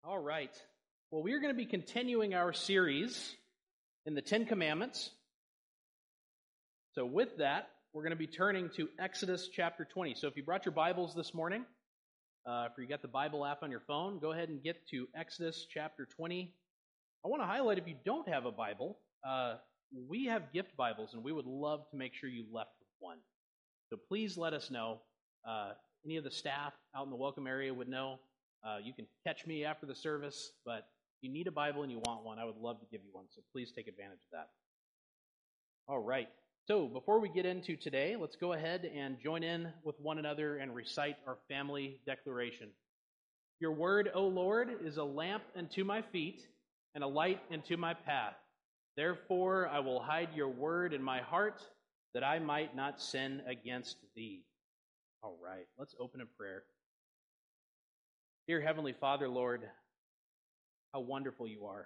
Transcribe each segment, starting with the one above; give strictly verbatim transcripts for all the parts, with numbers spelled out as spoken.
All right. Well, we are going to be continuing our series in the Ten Commandments. So with that, we're going to be turning to Exodus chapter twenty. So if you brought your Bibles this morning, uh, if you got the Bible app on your phone, go ahead and get to Exodus chapter twenty. I want to highlight, if you don't have a Bible, uh, we have gift Bibles, and we would love to make sure you left with one. So please let us know. Uh, any of the staff out in the welcome area would know. Uh, you can catch me after the service, but if you need a Bible and you want one, I would love to give you one, so please take advantage of that. All right. So before we get into today, let's go ahead and join in with one another and recite our family declaration. Your word, O Lord, is a lamp unto my feet and a light unto my path. Therefore I will hide your word in my heart, that I might not sin against thee. All right, let's open in prayer. Dear Heavenly Father, Lord, how wonderful you are.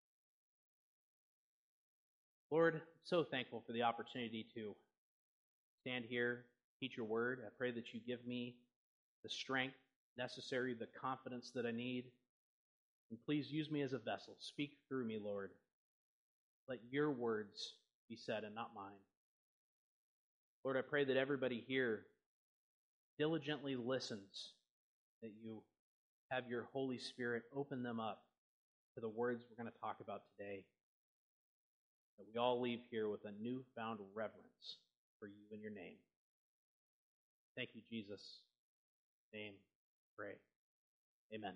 Lord, I'm so thankful for the opportunity to stand here, teach your word. I pray that you give me the strength necessary, the confidence that I need. And please use me as a vessel. Speak through me, Lord. Let your words be said and not mine. Lord, I pray that everybody here diligently listens, that you have your Holy Spirit open them up to the words we're going to talk about today. That we all leave here with a newfound reverence for you and your name. Thank you, Jesus. In your name, pray. Amen.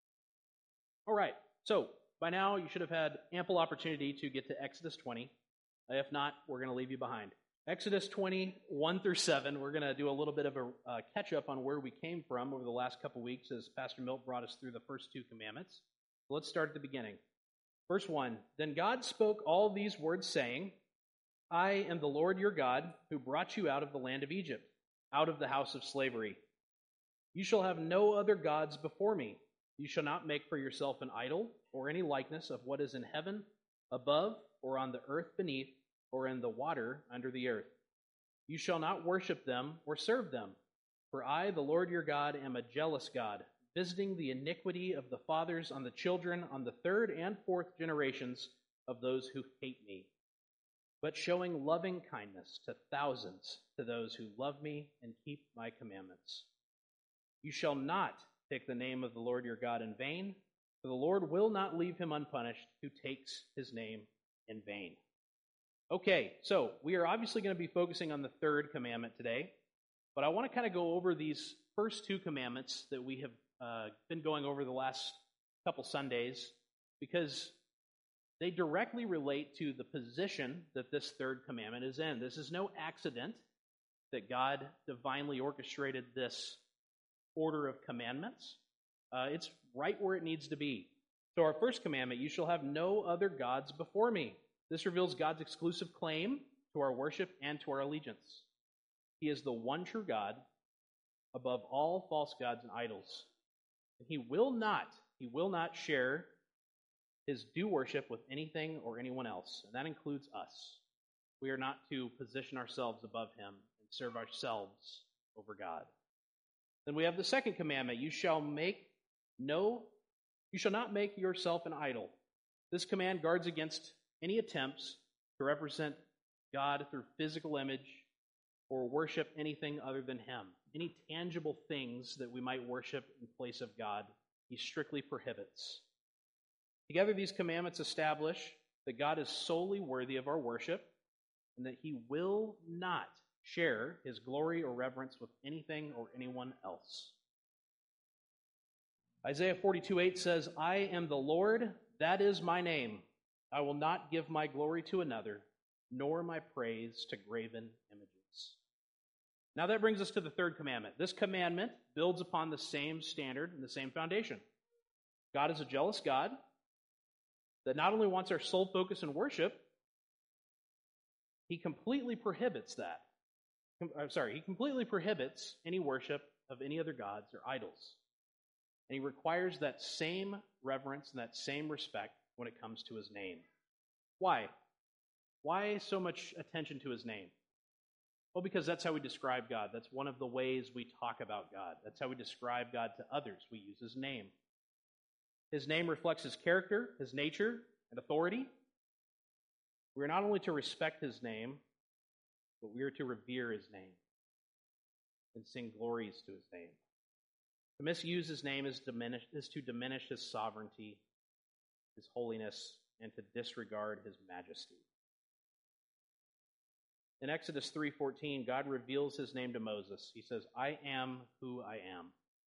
All right, so by now you should have had ample opportunity to get to Exodus twenty. If not, we're going to leave you behind. Exodus twenty, one through seven, we're going to do a little bit of a uh, catch-up on where we came from over the last couple weeks as Pastor Milt brought us through the first two commandments. So let's start at the beginning. Verse one, Then God spoke all these words, saying, I am the Lord your God, who brought you out of the land of Egypt, out of the house of slavery. You shall have no other gods before me. You shall not make for yourself an idol, or any likeness of what is in heaven above, or on the earth beneath, or in the water under the earth. You shall not worship them or serve them. For I, the Lord your God, am a jealous God, visiting the iniquity of the fathers on the children, on the third and fourth generations of those who hate me, but showing loving kindness to thousands, to those who love me and keep my commandments. You shall not take the name of the Lord your God in vain, for the Lord will not leave him unpunished who takes his name in vain. Okay, so we are obviously going to be focusing on the third commandment today, but I want to kind of go over these first two commandments that we have uh, been going over the last couple Sundays, because they directly relate to the position that this third commandment is in. This is no accident that God divinely orchestrated this order of commandments. Uh, it's right where it needs to be. So our first commandment, you shall have no other gods before me. This reveals God's exclusive claim to our worship and to our allegiance. He is the one true God above all false gods and idols. And he will not, he will not share his due worship with anything or anyone else. And that includes us. We are not to position ourselves above him and serve ourselves over God. Then we have the second commandment, you shall make no, you shall not make yourself an idol. This command guards against any attempts to represent God through physical image or worship anything other than him. Any tangible things that we might worship in place of God, he strictly prohibits. Together, these commandments establish that God is solely worthy of our worship and that he will not share his glory or reverence with anything or anyone else. Isaiah forty-two eight says, I am the Lord, that is my name. I will not give my glory to another, nor my praise to graven images. Now that brings us to the third commandment. This commandment builds upon the same standard and the same foundation. God is a jealous God that not only wants our sole focus in worship, he completely prohibits that. I'm sorry, he completely prohibits any worship of any other gods or idols. And he requires that same reverence and that same respect when it comes to his name. Why? Why so much attention to his name? Well, because that's how we describe God. That's one of the ways we talk about God. That's how we describe God to others. We use his name. His name reflects his character, his nature, and authority. We are not only to respect his name, but we are to revere his name and sing glories to his name. To misuse his name is, diminish, is to diminish his sovereignty, his holiness, and to disregard his majesty. In Exodus three fourteen, God reveals his name to Moses. He says, I am who I am.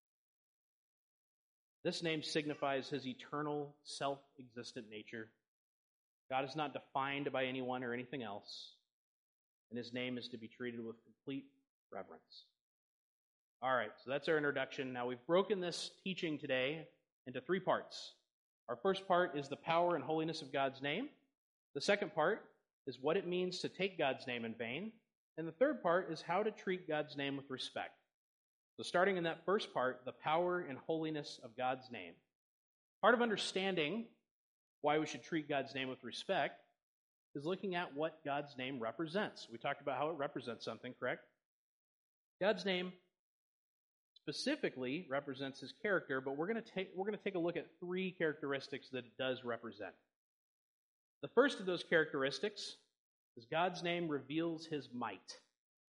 This name signifies his eternal, self-existent nature. God is not defined by anyone or anything else, and his name is to be treated with complete reverence. All right, so that's our introduction. Now, we've broken this teaching today into three parts. Our first part is the power and holiness of God's name. The second part is what it means to take God's name in vain. And the third part is how to treat God's name with respect. So starting in that first part, the power and holiness of God's name. Part of understanding why we should treat God's name with respect is looking at what God's name represents. We talked about how it represents something, correct? God's name specifically represents his character, but we're going to take we're going to take a look at three characteristics that it does represent. The first of those characteristics is God's name reveals his might.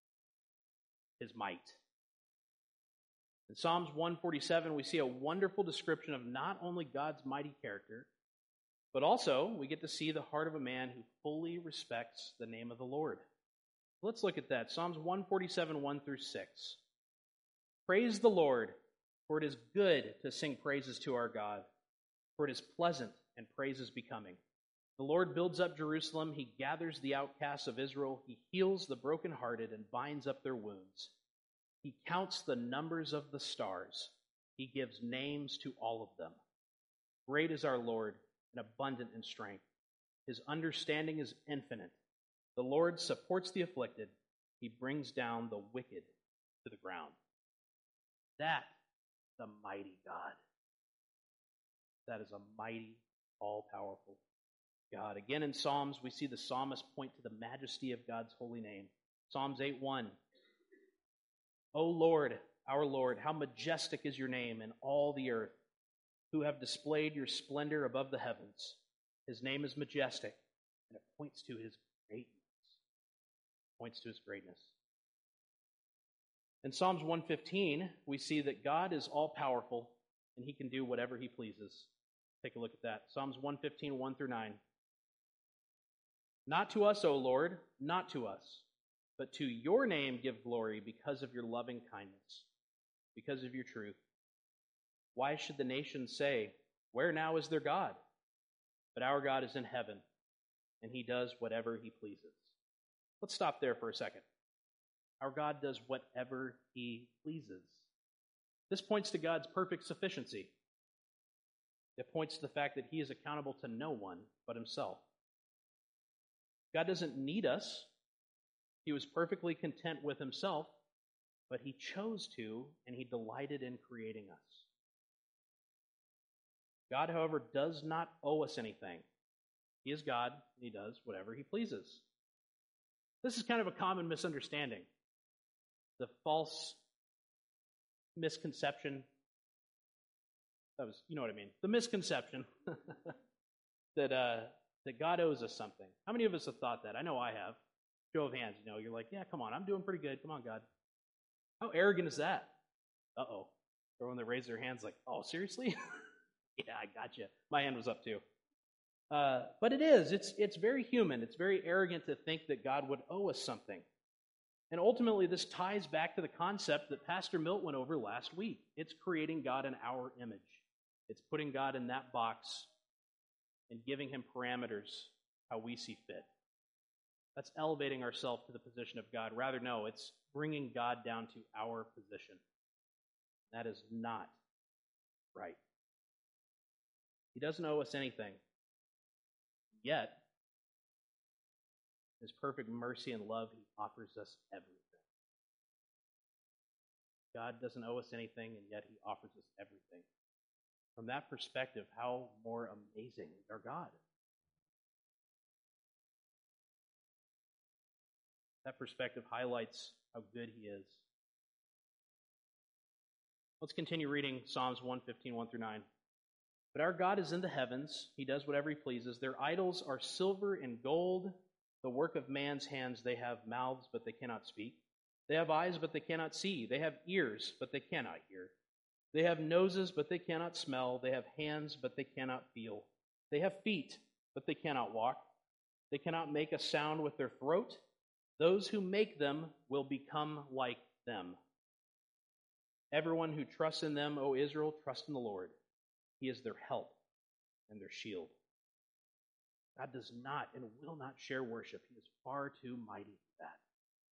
His might. In Psalms one forty-seven, we see a wonderful description of not only God's mighty character, but also we get to see the heart of a man who fully respects the name of the Lord. Let's look at that. Psalms one forty-seven, one through six. Praise the Lord, for it is good to sing praises to our God, for it is pleasant and praise is becoming. The Lord builds up Jerusalem. He gathers the outcasts of Israel. He heals the brokenhearted and binds up their wounds. He counts the numbers of the stars. He gives names to all of them. Great is our Lord and abundant in strength. His understanding is infinite. The Lord supports the afflicted. He brings down the wicked to the ground. That is a mighty God. That is a mighty, all-powerful God. Again, in Psalms, we see the psalmist point to the majesty of God's holy name. Psalms eight one. O Lord, our Lord, how majestic is your name in all the earth, who have displayed your splendor above the heavens. His name is majestic, and it points to his greatness. Points to his greatness. In Psalms one fifteen, we see that God is all-powerful, and he can do whatever he pleases. Take a look at that. Psalms one fifteen, one through nine. Not to us, O Lord, not to us, but to your name give glory because of your loving kindness, because of your truth. Why should the nations say, where now is their God? But our God is in heaven, and he does whatever he pleases. Let's stop there for a second. Our God does whatever he pleases. This points to God's perfect sufficiency. It points to the fact that he is accountable to no one but himself. God doesn't need us. He was perfectly content with himself, but he chose to, and he delighted in creating us. God, however, does not owe us anything. He is God, and he does whatever he pleases. This is kind of a common misunderstanding. The false misconception, that was, you know what I mean, the misconception that uh, that God owes us something. How many of us have thought that? I know I have. Show of hands, you know, you're like, yeah, come on, I'm doing pretty good. Come on, God. How arrogant is that? Uh-oh. Everyone that raised their hands like, oh, seriously? Yeah, I got you. My hand was up too. Uh, but it is. It's it's very human. It's very arrogant to think that God would owe us something. And ultimately, this ties back to the concept that Pastor Milt went over last week. It's creating God in our image. It's putting God in that box and giving him parameters how we see fit. That's elevating ourselves to the position of God. Rather, no, it's bringing God down to our position. That is not right. He doesn't owe us anything. Yet, his perfect mercy and love, he offers us everything. God doesn't owe us anything, and yet he offers us everything. From that perspective, how more amazing is our God? That perspective highlights how good he is. Let's continue reading Psalms one fifteen, one through nine. But our God is in the heavens. He does whatever he pleases. Their idols are silver and gold, the work of man's hands. They have mouths, but they cannot speak. They have eyes, but they cannot see. They have ears, but they cannot hear. They have noses, but they cannot smell. They have hands, but they cannot feel. They have feet, but they cannot walk. They cannot make a sound with their throat. Those who make them will become like them. Everyone who trusts in them, O Israel, trust in the Lord. He is their help and their shield. God does not and will not share worship. He is far too mighty for that.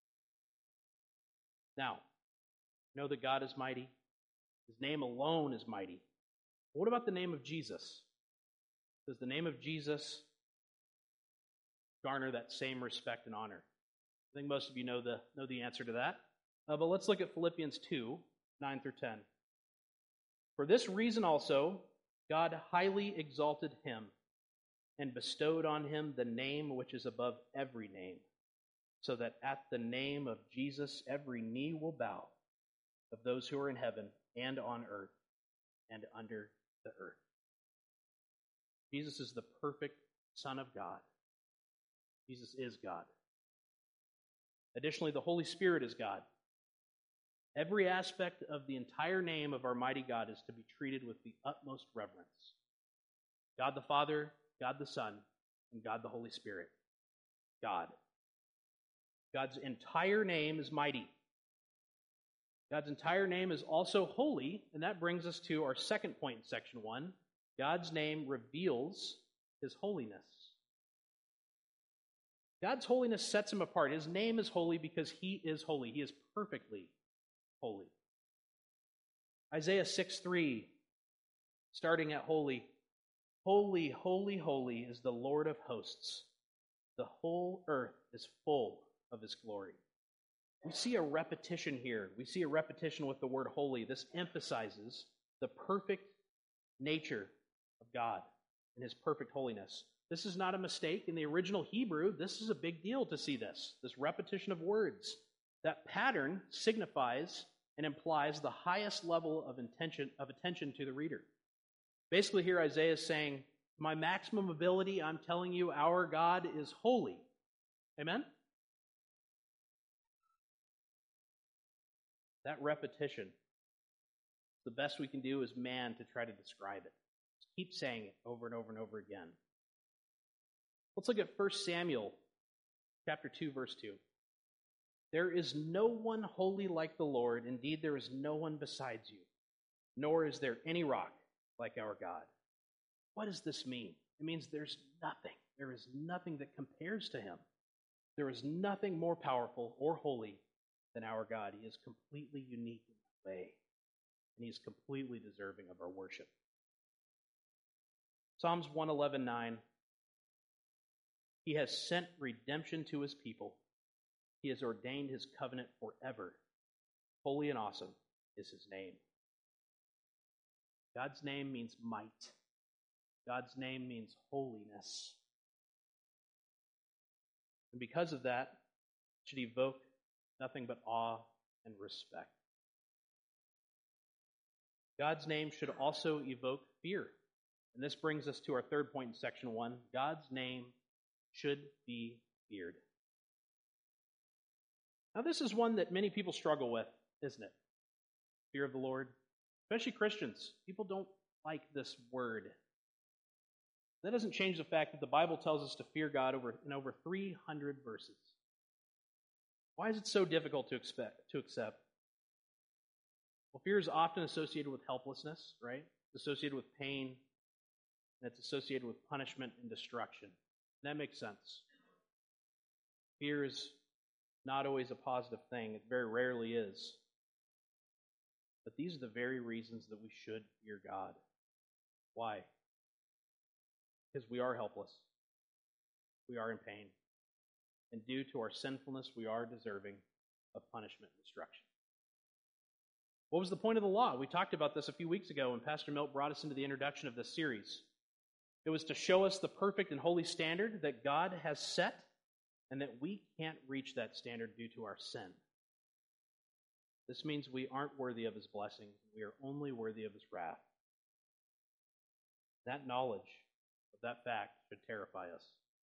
Now, know that God is mighty. His name alone is mighty. But what about the name of Jesus? Does the name of Jesus garner that same respect and honor? I think most of you know the, know the answer to that. Uh, but let's look at Philippians two, nine through ten. For this reason also, God highly exalted him and bestowed on him the name which is above every name, so that at the name of Jesus every knee will bow, of those who are in heaven and on earth and under the earth. Jesus is the perfect Son of God. Jesus is God. Additionally, the Holy Spirit is God. Every aspect of the entire name of our mighty God is to be treated with the utmost reverence. God the Father, God the Son, and God the Holy Spirit. God. God's entire name is mighty. God's entire name is also holy, and that brings us to our second point in section one. God's name reveals his holiness. God's holiness sets him apart. His name is holy because he is holy. He is perfectly holy. Isaiah six three, starting at holy. Holy, holy, holy is the Lord of hosts. The whole earth is full of his glory. We see a repetition here. We see a repetition with the word holy. This emphasizes the perfect nature of God and his perfect holiness. This is not a mistake. In the original Hebrew, this is a big deal to see this, this repetition of words. That pattern signifies and implies the highest level of intention of attention to the reader. Basically here Isaiah is saying, my maximum ability, I'm telling you, our God is holy. Amen? That repetition, the best we can do as man to try to describe it. Just keep saying it over and over and over again. Let's look at First Samuel chapter two, verse two. There is no one holy like the Lord. Indeed, there is no one besides you, nor is there any rock like our God. What does this mean? It means there's nothing. There is nothing that compares to him. There is nothing more powerful or holy than our God. He is completely unique in that way, and he is completely deserving of our worship. Psalms one eleven nine. He has sent redemption to his people. He has ordained his covenant forever. Holy and awesome is his name. God's name means might. God's name means holiness. And because of that, it should evoke nothing but awe and respect. God's name should also evoke fear. And this brings us to our third point in section one. God's name should be feared. Now, this is one that many people struggle with, isn't it? Fear of the Lord. Especially Christians. People don't like this word. That doesn't change the fact that the Bible tells us to fear God over in over three hundred verses. Why is it so difficult to expect, to accept? Well, fear is often associated with helplessness, right? It's associated with pain, and it's associated with punishment and destruction. And that makes sense. Fear is not always a positive thing. It very rarely is. But these are the very reasons that we should fear God. Why? Because we are helpless. We are in pain. And due to our sinfulness, we are deserving of punishment and destruction. What was the point of the law? We talked about this a few weeks ago when Pastor Milt brought us into the introduction of this series. It was to show us the perfect and holy standard that God has set, and that we can't reach that standard due to our sin. This means we aren't worthy of his blessing. We are only worthy of his wrath. That knowledge of that fact should terrify us.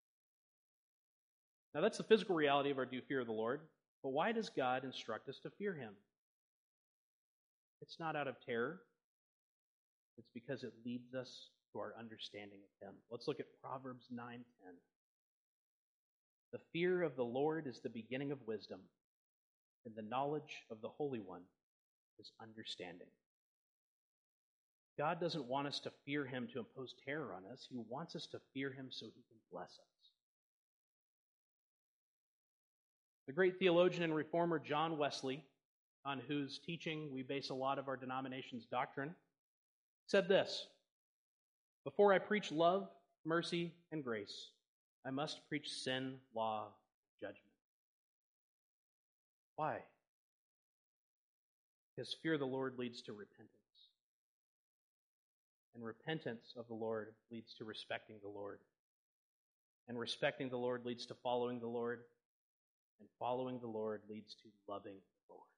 Now, that's the physical reality of our due fear of the Lord, but why does God instruct us to fear him? It's not out of terror. It's because it leads us to our understanding of him. Let's look at Proverbs nine ten. The fear of the Lord is the beginning of wisdom, and the knowledge of the Holy One is understanding. God doesn't want us to fear him to impose terror on us. He wants us to fear him so he can bless us. The great theologian and reformer John Wesley, on whose teaching we base a lot of our denomination's doctrine, said this: "Before I preach love, mercy, and grace, I must preach sin, law, judgment." Why? Because fear of the Lord leads to repentance. And repentance of the Lord leads to respecting the Lord. And respecting the Lord leads to following the Lord. And following the Lord leads to loving the Lord.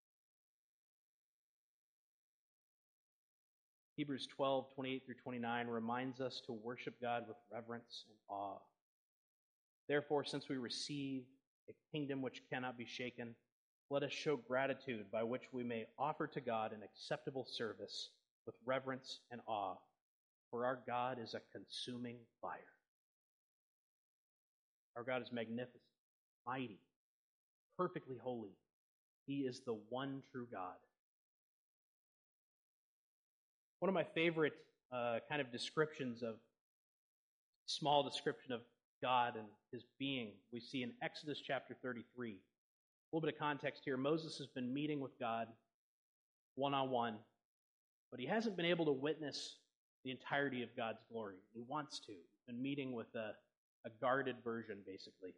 Hebrews twelve, twenty-eight through twenty-nine reminds us to worship God with reverence and awe. Therefore, since we receive a kingdom which cannot be shaken, let us show gratitude by which we may offer to God an acceptable service with reverence and awe, for our God is a consuming fire. Our God is magnificent, mighty, perfectly holy. He is the one true God. One of my favorite uh, kind of descriptions of, small description of God and his being, we see in Exodus chapter thirty-three. A little bit of context here. Moses has been meeting with God one-on-one, but he hasn't been able to witness the entirety of God's glory. He wants to. He's been meeting with a, a guarded version, basically.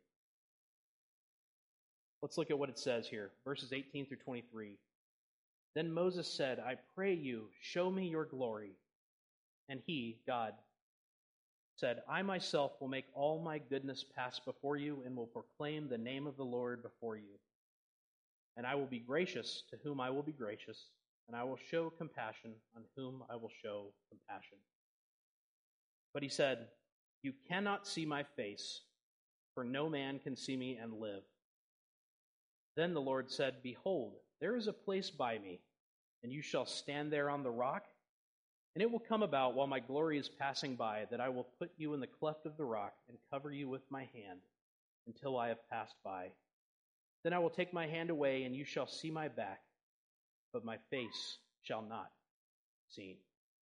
Let's look at what it says here, verses eighteen through twenty-three. Then Moses said, "I pray you, show me your glory." And he, God, said, "I myself will make all my goodness pass before you and will proclaim the name of the Lord before you. And I will be gracious to whom I will be gracious, and I will show compassion on whom I will show compassion." But he said, "You cannot see my face, for no man can see me and live." Then the Lord said, "Behold, there is a place by me, and you shall stand there on the rock. And it will come about while my glory is passing by that I will put you in the cleft of the rock and cover you with my hand until I have passed by. Then I will take my hand away, and you shall see my back, but my face shall not be seen."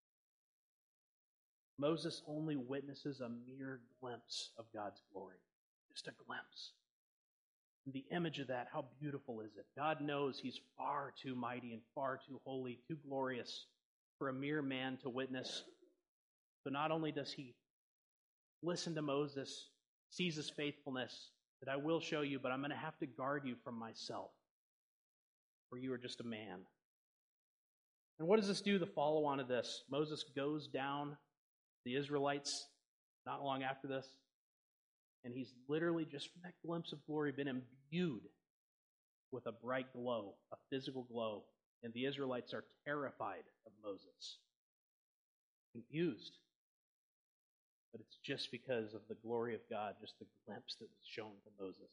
Moses only witnesses a mere glimpse of God's glory, just a glimpse. And the image of that, how beautiful is it? God knows he's far too mighty and far too holy, too glorious for a mere man to witness. So not only does he listen to Moses, sees his faithfulness, that I will show you, but I'm going to have to guard you from myself, for you are just a man. And what does this do, the follow-on of this? Moses goes down the Israelites not long after this, and he's literally, just from that glimpse of glory, been imbued with a bright glow, a physical glow. And the Israelites are terrified of Moses, confused. But it's just because of the glory of God, just the glimpse that was shown to Moses.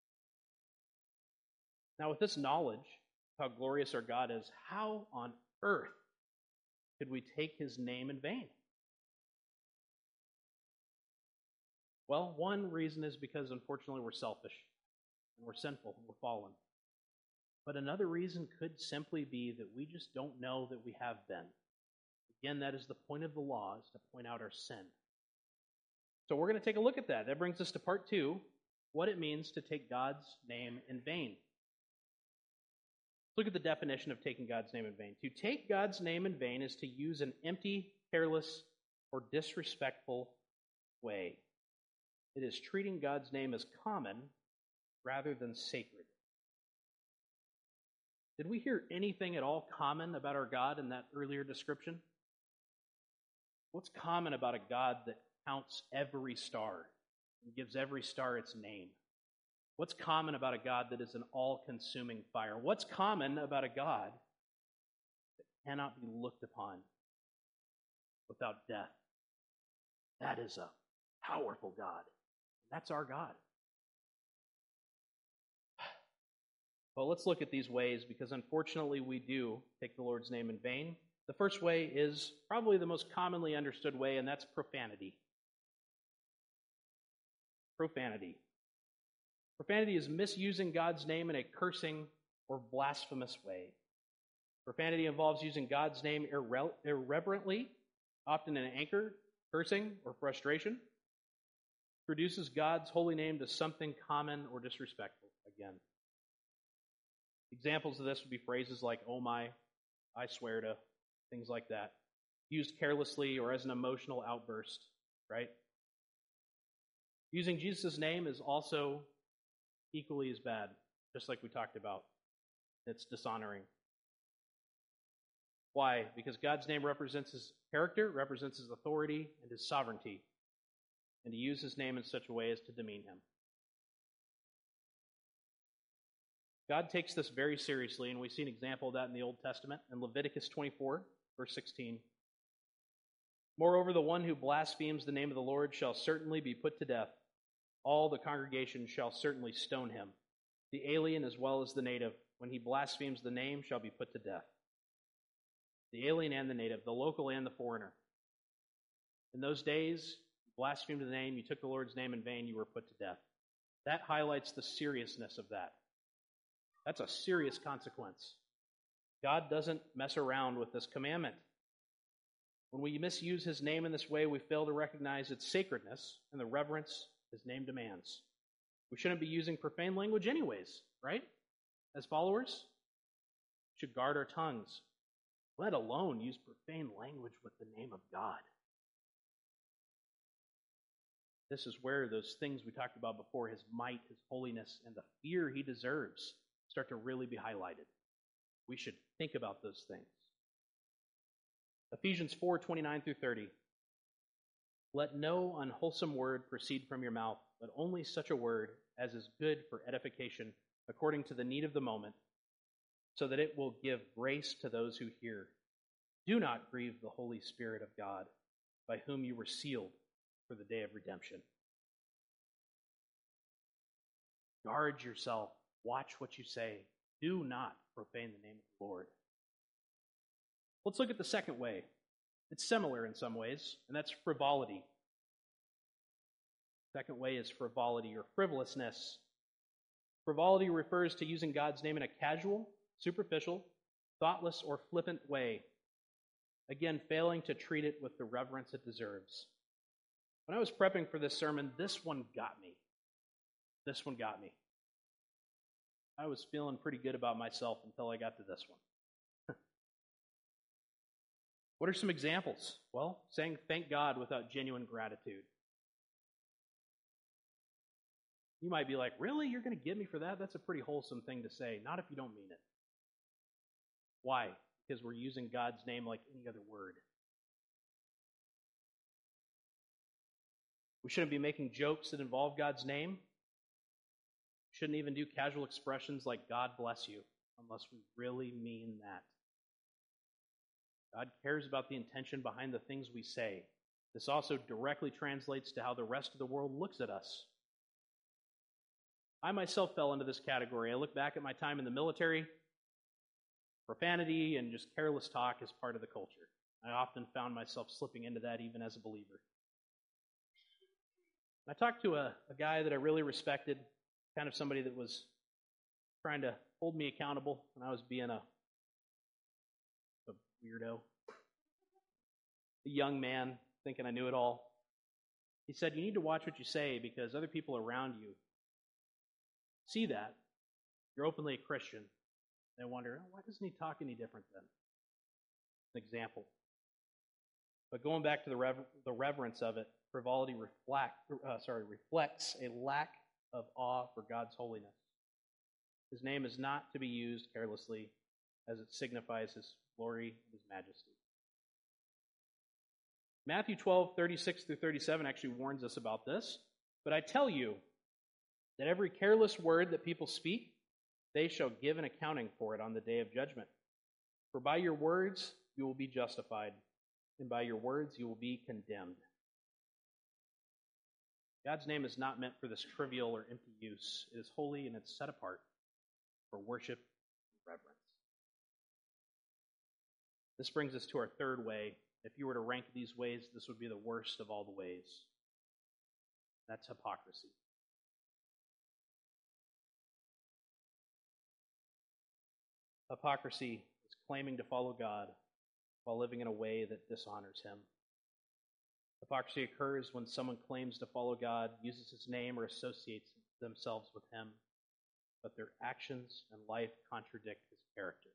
Now, with this knowledge of how glorious our God is, how on earth could we take his name in vain? Well, one reason is because, unfortunately, we're selfish, and we're sinful, and we're fallen. But another reason could simply be that we just don't know that we have been. Again, that is the point of the law, is to point out our sin. So we're going to take a look at that. That brings us to part two, what it means to take God's name in vain. Look at the definition of taking God's name in vain. To take God's name in vain is to use an empty, careless, or disrespectful way. It is treating God's name as common rather than sacred. Did we hear anything at all common about our God in that earlier description? What's common about a God that counts every star and gives every star its name? What's common about a God that is an all-consuming fire? What's common about a God that cannot be looked upon without death That is a powerful God. That's our God. Well, let's look at these ways because unfortunately we do take the Lord's name in vain. The first way is probably the most commonly understood way, and that's profanity. Profanity. Profanity is misusing God's name in a cursing or blasphemous way. Profanity involves using God's name irre- irreverently, often in anger, cursing, or frustration. Reduces God's holy name to something common or disrespectful again. Examples of this would be phrases like, oh my, I swear to, things like that. Used carelessly or as an emotional outburst, right? Using Jesus' name is also equally as bad, just like we talked about. It's dishonoring. Why? Because God's name represents his character, represents his authority, and his sovereignty. And to use his name in such a way as to demean him. God takes this very seriously, and we see an example of that in the Old Testament in Leviticus twenty-four, verse sixteen. Moreover, the one who blasphemes the name of the Lord shall certainly be put to death. All the congregation shall certainly stone him. The alien as well as the native, when he blasphemes the name, shall be put to death. The alien and the native, the local and the foreigner. In those days, you blasphemed the name, you took the Lord's name in vain, you were put to death. That highlights the seriousness of that. That's a serious consequence. God doesn't mess around with this commandment. When we misuse his name in this way, we fail to recognize its sacredness and the reverence his name demands. We shouldn't be using profane language anyways, right? As followers, we should guard our tongues, let alone use profane language with the name of God. This is where those things we talked about before, his might, his holiness, and the fear he deserves, start to really be highlighted. We should think about those things. Ephesians four, twenty-nine through thirty. Let no unwholesome word proceed from your mouth, but only such a word as is good for edification, according to the need of the moment, so that it will give grace to those who hear. Do not grieve the Holy Spirit of God, by whom you were sealed for the day of redemption. Guard yourself. Watch what you say. Do not profane the name of the Lord. Let's look at the second way. It's similar in some ways, and that's frivolity. Second way is frivolity or frivolousness. Frivolity refers to using God's name in a casual, superficial, thoughtless, or flippant way. Again, failing to treat it with the reverence it deserves. When I was prepping for this sermon, this one got me. This one got me. I was feeling pretty good about myself until I got to this one. What are some examples? Well, saying thank God without genuine gratitude. You might be like, really? You're going to get me for that? That's a pretty wholesome thing to say. Not if you don't mean it. Why? Because we're using God's name like any other word. We shouldn't be making jokes that involve God's name. We shouldn't even do casual expressions like God bless you, unless we really mean that. God cares about the intention behind the things we say. This also directly translates to how the rest of the world looks at us. I myself fell into this category. I look back at my time in the military. Profanity and just careless talk is part of the culture. I often found myself slipping into that even as a believer. I talked to a, a guy that I really respected, kind of somebody that was trying to hold me accountable when I was being a, a weirdo. A young man thinking I knew it all. He said, you need to watch what you say because other people around you see that. You're openly a Christian. They wonder, oh, why doesn't he talk any different then? An example. But going back to the rever- the reverence of it, frivolity reflect, uh, sorry, reflects a lack of awe for God's holiness. His name is not to be used carelessly, as it signifies his glory and his majesty. Matthew twelve, thirty-six through thirty-seven actually warns us about this. But I tell you that every careless word that people speak, they shall give an accounting for it on the day of judgment. For by your words you will be justified, and by your words you will be condemned. God's name is not meant for this trivial or empty use. It is holy and it's set apart for worship and reverence. This brings us to our third way. If you were to rank these ways, this would be the worst of all the ways. That's hypocrisy. Hypocrisy is claiming to follow God while living in a way that dishonors Him. Hypocrisy occurs when someone claims to follow God, uses His name, or associates themselves with Him, but their actions and life contradict His character.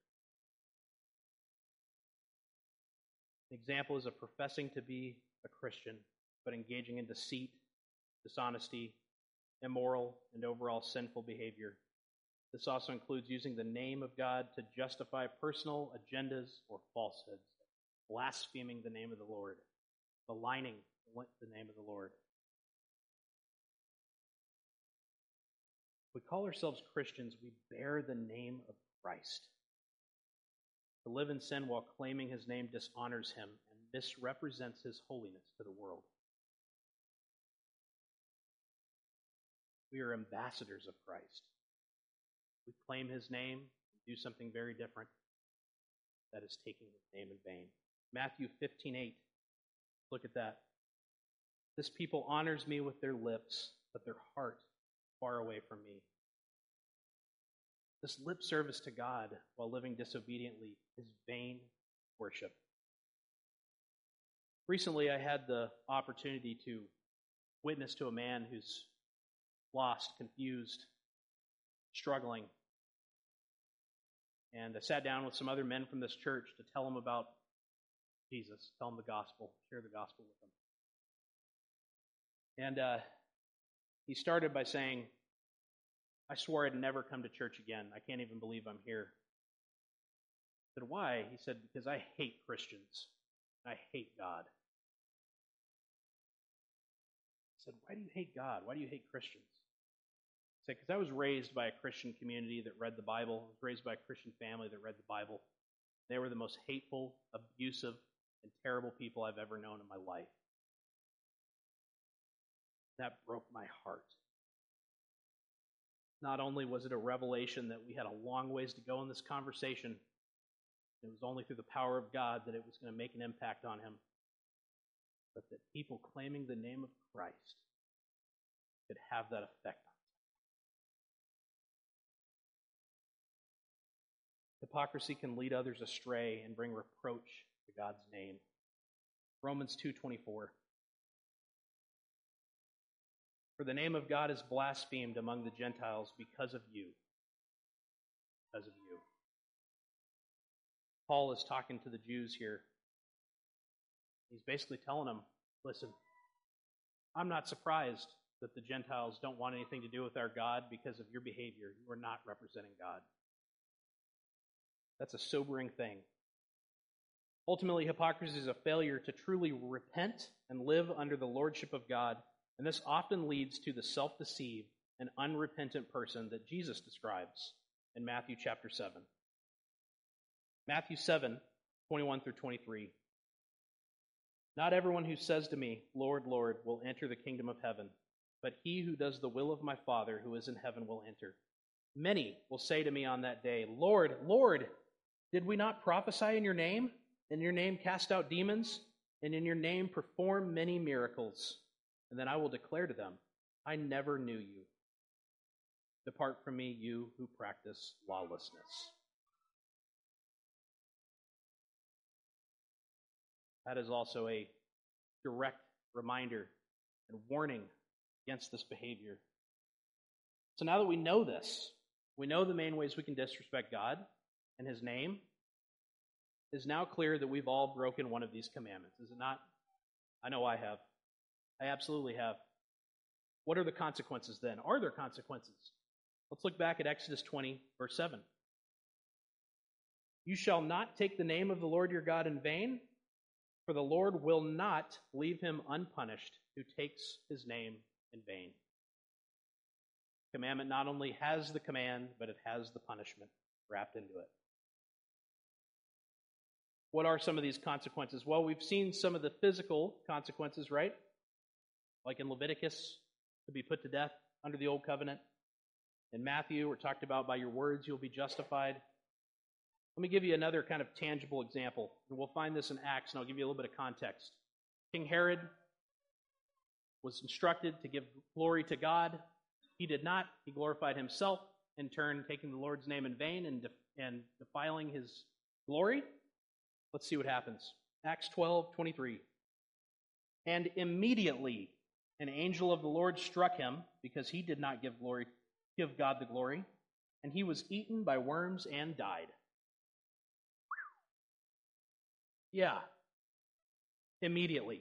An example is of professing to be a Christian, but engaging in deceit, dishonesty, immoral, and overall sinful behavior. This also includes using the name of God to justify personal agendas or falsehoods, blaspheming the name of the Lord, maligning the name of the Lord. If we call ourselves Christians, we bear the name of Christ. To live in sin while claiming His name dishonors Him and misrepresents His holiness to the world. We are ambassadors of Christ. We claim His name and do something very different. That is taking His name in vain. Matthew fifteen eight. Look at that. This people honors me with their lips, but their heart is far away from me. This lip service to God while living disobediently is vain worship. Recently, I had the opportunity to witness to a man who's lost, confused, struggling. And I sat down with some other men from this church to tell him about Jesus, tell him the gospel, share the gospel with him. And uh, he started by saying, I swore I'd never come to church again. I can't even believe I'm here. I said, why? He said, because I hate Christians. I hate God. I said, why do you hate God? Why do you hate Christians? He said, because I was raised by a Christian community that read the Bible. I was raised by a Christian family that read the Bible. They were the most hateful, abusive, and terrible people I've ever known in my life. That broke my heart. Not only was it a revelation that we had a long ways to go in this conversation, it was only through the power of God that it was going to make an impact on him, but that people claiming the name of Christ could have that effect on him. Hypocrisy can lead others astray and bring reproach to God's name. Romans two twenty-four. For the name of God is blasphemed among the Gentiles because of you. Because of you. Paul is talking to the Jews here. He's basically telling them, listen, I'm not surprised that the Gentiles don't want anything to do with our God because of your behavior. You are not representing God. That's a sobering thing. Ultimately, hypocrisy is a failure to truly repent and live under the lordship of God. And this often leads to the self-deceived and unrepentant person that Jesus describes in Matthew chapter seven. Matthew seven, twenty-one through twenty-three. Not everyone who says to me, Lord, Lord, will enter the kingdom of heaven, but he who does the will of my Father who is in heaven will enter. Many will say to me on that day, Lord, Lord, did we not prophesy in your name? In your name cast out demons? And in your name perform many miracles? And then I will declare to them, I never knew you. Depart from me, you who practice lawlessness. That is also a direct reminder and warning against this behavior. So now that we know this, we know the main ways we can disrespect God and His name, it is now clear that we've all broken one of these commandments, is it not? I know I have. I absolutely have. What are the consequences then? Are there consequences? Let's look back at Exodus twenty, verse seven. You shall not take the name of the Lord your God in vain, for the Lord will not leave him unpunished who takes his name in vain. Commandment not only has the command, but it has the punishment wrapped into it. What are some of these consequences? Well, we've seen some of the physical consequences, right? Like in Leviticus to be put to death under the old covenant. In Matthew, we're talked about by your words you'll be justified. Let me give you another kind of tangible example. And we'll find this in Acts, and I'll give you a little bit of context. King Herod was instructed to give glory to God. He did not. He glorified himself, in turn taking the Lord's name in vain and, de- and defiling his glory. Let's see what happens. Acts twelve twenty-three. And immediately an angel of the Lord struck him, because he did not give glory, give God the glory, and he was eaten by worms and died. Yeah. Immediately.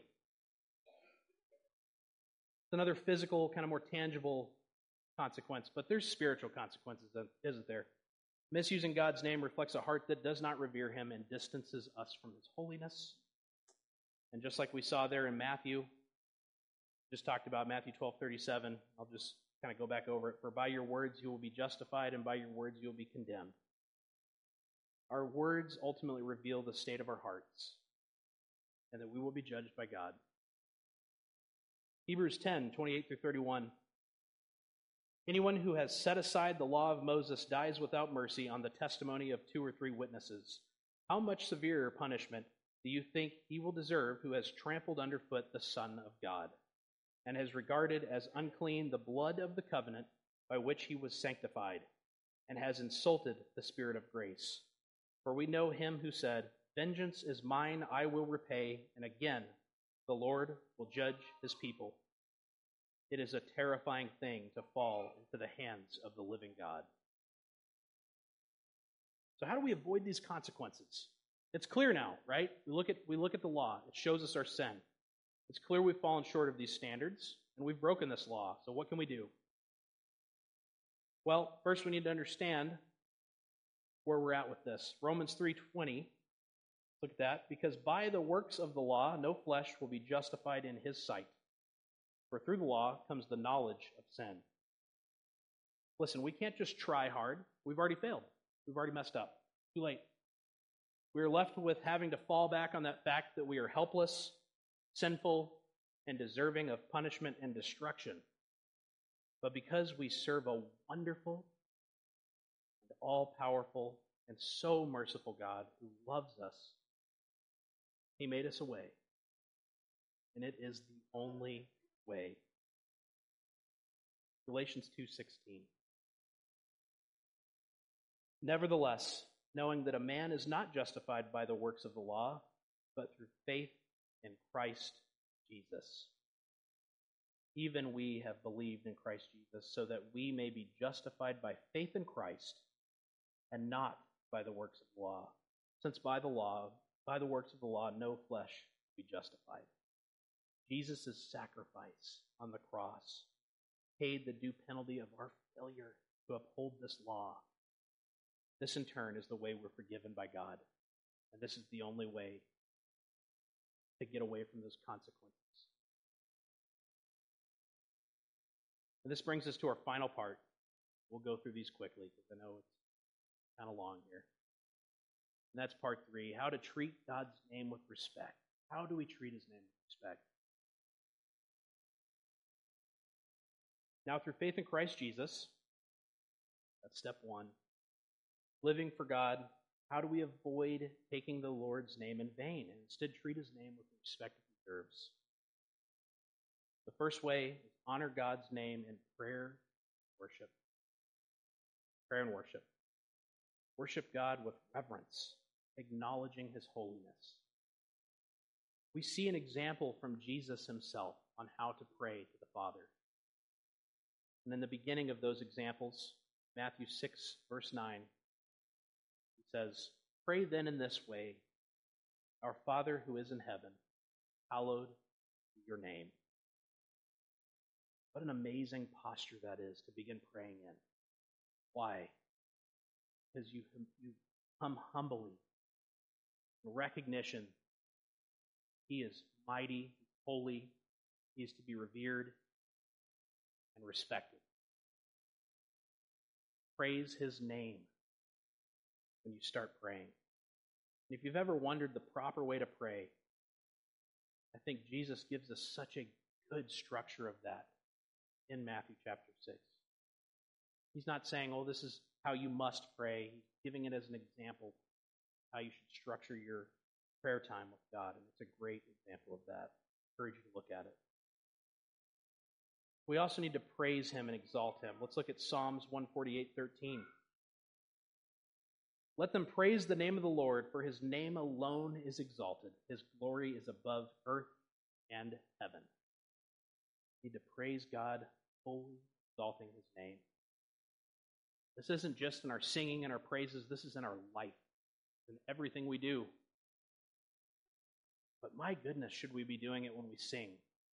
It's another physical, kind of more tangible consequence, but there's spiritual consequences, isn't there? Misusing God's name reflects a heart that does not revere him and distances us from his holiness. And just like we saw there in Matthew, just talked about Matthew twelve thirty-seven, I'll just kind of go back over it. For by your words you will be justified, and by your words you will be condemned. Our words ultimately reveal the state of our hearts, and that we will be judged by God. Hebrews ten twenty-eight through thirty-one. Anyone who has set aside the law of Moses dies without mercy on the testimony of two or three witnesses. How much severer punishment do you think he will deserve who has trampled underfoot the Son of God, and has regarded as unclean the blood of the covenant by which he was sanctified, and has insulted the Spirit of grace? For we know him who said, vengeance is mine, I will repay, and again the Lord will judge his people. It is a terrifying thing to fall into the hands of the living God. So how do we avoid these consequences? It's clear now, right? We look at we look at the law. It shows us our sin. It's clear we've fallen short of these standards, and we've broken this law. So what can we do? Well, first we need to understand where we're at with this. Romans three twenty, look at that. Because by the works of the law, no flesh will be justified in his sight. For through the law comes the knowledge of sin. Listen, we can't just try hard. We've already failed. We've already messed up. Too late. We are left with having to fall back on that fact that we are helpless, sinful, and deserving of punishment and destruction. But because we serve a wonderful and all-powerful and so merciful God who loves us, he made us a way. And it is the only way. Galatians two sixteen. Nevertheless, knowing that a man is not justified by the works of the law, but through faith in Christ Jesus. Even we have believed in Christ Jesus, so that we may be justified by faith in Christ, and not by the works of the law. Since by the law, by the works of the law, no flesh will be justified. Jesus' sacrifice on the cross paid the due penalty of our failure to uphold this law. This, in turn, is the way we're forgiven by God. And this is the only way to get away from those consequences. And this brings us to our final part. We'll go through these quickly because I know it's kind of long here. And that's part three, how to treat God's name with respect. How do we treat his name with respect? Now, through faith in Christ Jesus, that's step one. Living for God, how do we avoid taking the Lord's name in vain and instead treat his name with the respect it deserves? The first way is honor God's name in prayer, worship. Prayer and worship. Worship God with reverence, acknowledging his holiness. We see an example from Jesus himself on how to pray to the Father. And in the beginning of those examples, Matthew six, verse nine, he says, pray then in this way, our Father who is in heaven, hallowed be your name. What an amazing posture that is to begin praying in. Why? Because you, you come humbly in recognition he is mighty, holy, he is to be revered and respected. Praise his name when you start praying. And if you've ever wondered the proper way to pray, I think Jesus gives us such a good structure of that in Matthew chapter six. He's not saying, oh, this is how you must pray. He's giving it as an example how you should structure your prayer time with God, and it's a great example of that. I encourage you to look at it. We also need to praise him and exalt him. Let's look at Psalms one forty-eight thirteen. Let them praise the name of the Lord, for his name alone is exalted. His glory is above earth and heaven. We need to praise God, fully exalting his name. This isn't just in our singing and our praises, this is in our life, in everything we do. But my goodness, should we be doing it when we sing?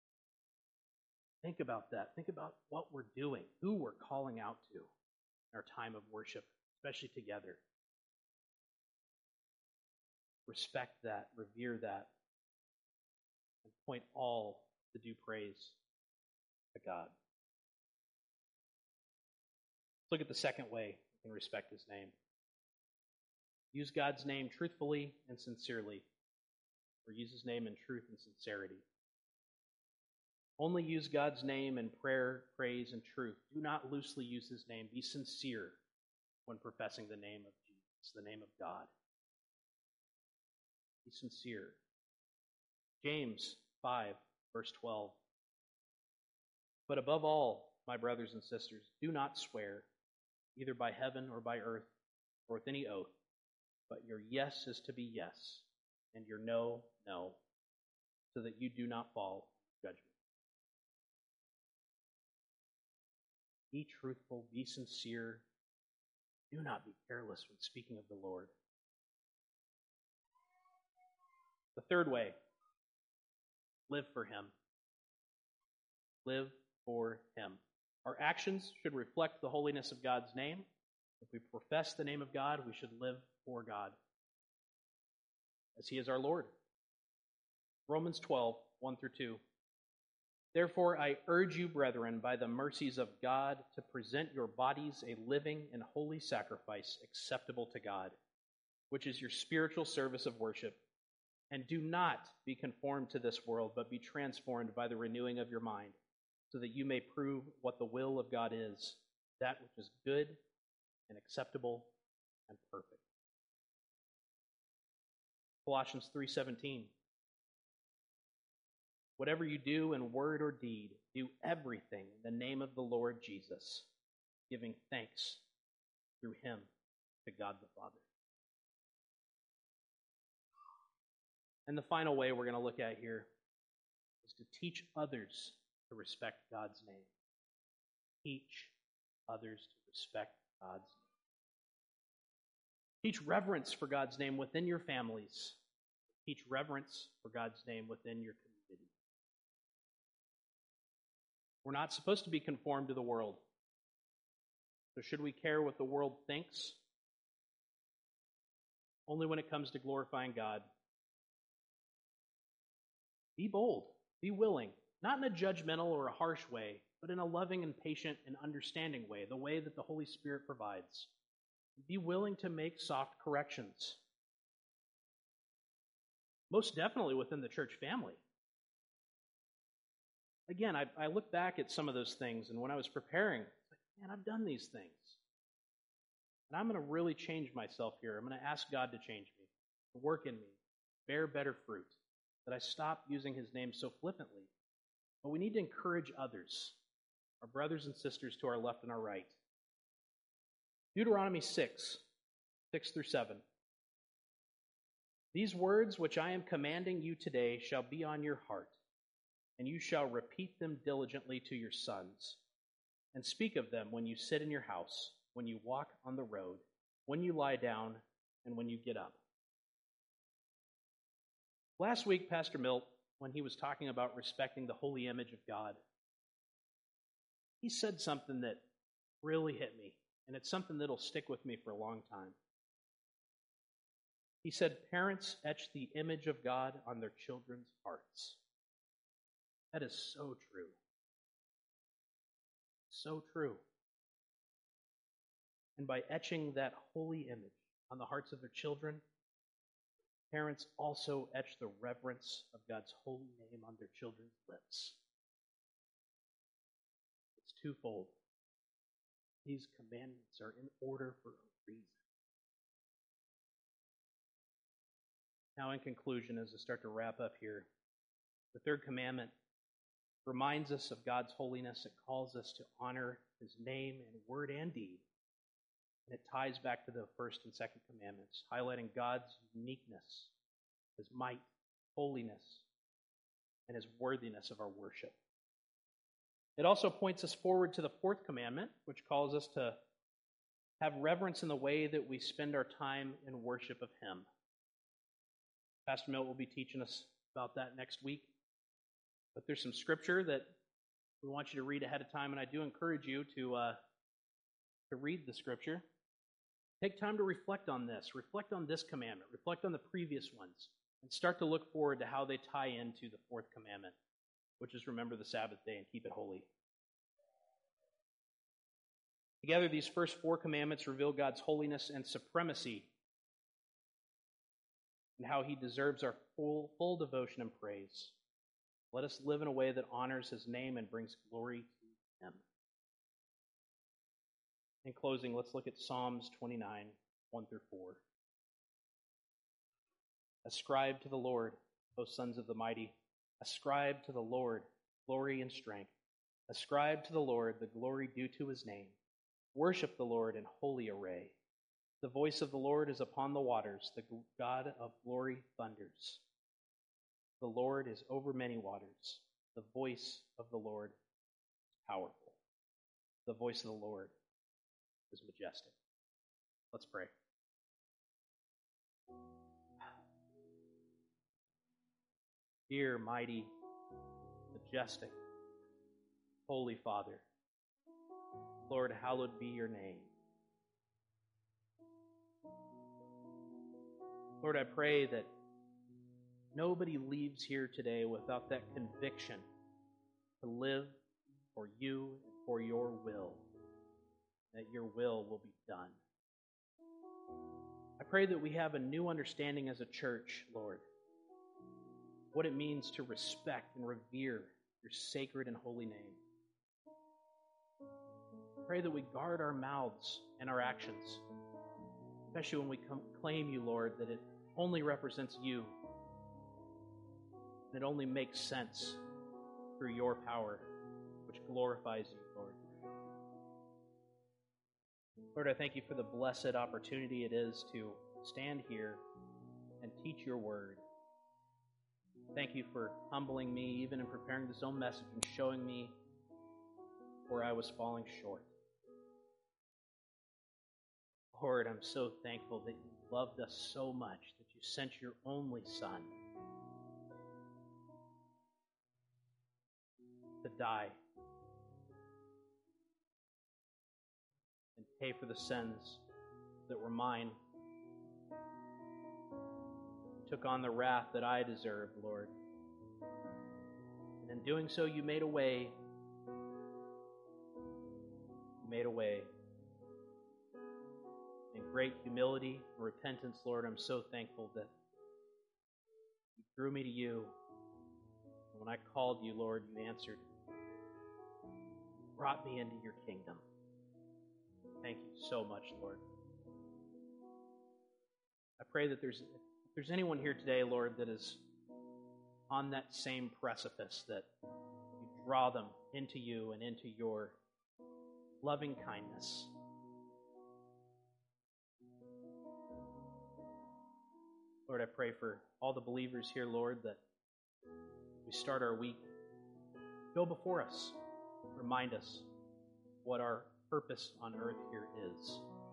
Think about that. Think about what we're doing, who we're calling out to in our time of worship, especially together. Respect that, revere that, and point all to due praise to God. Let's look at the second way we can respect his name. Use God's name truthfully and sincerely, or use his name in truth and sincerity. Only use God's name in prayer, praise, and truth. Do not loosely use his name. Be sincere when professing the name of Jesus, the name of God. Be sincere. James five, verse twelve. But above all, my brothers and sisters, do not swear, either by heaven or by earth, or with any oath, but your yes is to be yes, and your no, no, so that you do not fall into judgment. Be truthful, be sincere. Do not be careless when speaking of the Lord. The third way, live for him. Live for him. Our actions should reflect the holiness of God's name. If we profess the name of God, we should live for God, as he is our Lord. Romans twelve, one through two. Therefore, I urge you, brethren, by the mercies of God, to present your bodies a living and holy sacrifice acceptable to God, which is your spiritual service of worship. And do not be conformed to this world, but be transformed by the renewing of your mind, so that you may prove what the will of God is, that which is good and acceptable and perfect. Colossians three seventeen. Whatever you do in word or deed, do everything in the name of the Lord Jesus, giving thanks through him to God the Father. And the final way we're going to look at here is to teach others to respect God's name. Teach others to respect God's name. Teach reverence for God's name within your families. Teach reverence for God's name within your community. We're not supposed to be conformed to the world. So should we care what the world thinks? Only when it comes to glorifying God. Be bold. Be willing. Not in a judgmental or a harsh way, but in a loving and patient and understanding way, the way that the Holy Spirit provides. Be willing to make soft corrections. Most definitely within the church family. Again, I, I look back at some of those things, and when I was preparing, it's like, man, I've done these things. And I'm going to really change myself here. I'm going to ask God to change me, to work in me, bear better fruit, that I stop using his name so flippantly. But we need to encourage others, our brothers and sisters to our left and our right. Deuteronomy six, six through seven. These words which I am commanding you today shall be on your heart, and you shall repeat them diligently to your sons, and speak of them when you sit in your house, when you walk on the road, when you lie down, and when you get up. Last week, Pastor Milt, when he was talking about respecting the holy image of God, he said something that really hit me, and it's something that'll stick with me for a long time. He said, parents etch the image of God on their children's hearts. That is so true. So true. And by etching that holy image on the hearts of their children, parents also etch the reverence of God's holy name on their children's lips. It's twofold. These commandments are in order for a reason. Now, in conclusion, as I start to wrap up here, the third commandment reminds us of God's holiness. It calls us to honor His name in word and deed. And it ties back to the first and second commandments, highlighting God's uniqueness, His might, holiness, and His worthiness of our worship. It also points us forward to the fourth commandment, which calls us to have reverence in the way that we spend our time in worship of Him. Pastor Milt will be teaching us about that next week. But there's some scripture that we want you to read ahead of time, and I do encourage you to uh, to read the scripture. Take time to reflect on this. Reflect on this commandment. Reflect on the previous ones. And start to look forward to how they tie into the fourth commandment, which is remember the Sabbath day and keep it holy. Together, these first four commandments reveal God's holiness and supremacy and how He deserves our full, full devotion and praise. Let us live in a way that honors His name and brings glory to Him. In closing, let's look at Psalms twenty-nine, one through four. Ascribe to the Lord, O sons of the mighty. Ascribe to the Lord glory and strength. Ascribe to the Lord the glory due to His name. Worship the Lord in holy array. The voice of the Lord is upon the waters. The God of glory thunders. The Lord is over many waters. The voice of the Lord is powerful. The voice of the Lord is majestic. Let's pray. Dear, mighty, majestic, holy Father, Lord, hallowed be your name. Lord, I pray that nobody leaves here today without that conviction to live for you and for your will, that your will will be done. I pray that we have a new understanding as a church, Lord, what it means to respect and revere your sacred and holy name. Pray that we guard our mouths and our actions, especially when we come, claim you, Lord, that it only represents you. And it only makes sense through your power, which glorifies you, Lord. Lord, I thank you for the blessed opportunity it is to stand here and teach your word. Thank you for humbling me, even in preparing this own message, and showing me where I was falling short. Lord, I'm so thankful that you loved us so much that you sent your only Son to die and pay for the sins that were mine. You took on the wrath that I deserved, Lord. And in doing so, you made a way. You made a way. In great humility and repentance, Lord, I'm so thankful that you drew me to you. And when I called you, Lord, you answered. Brought me into your kingdom. Thank you so much, Lord. I pray that there's, if there's anyone here today, Lord, that is on that same precipice, that you draw them into you and into your loving kindness. Lord, I pray for all the believers here, Lord, that we start our week. Go before us. Remind us what our purpose on earth here is.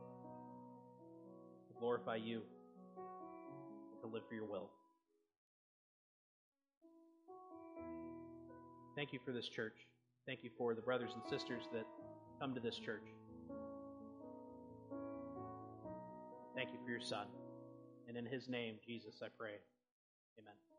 To glorify you, to live for your will. Thank you for this church. Thank you for the brothers and sisters that come to this church. Thank you for your Son. And in His name, Jesus, I pray. Amen.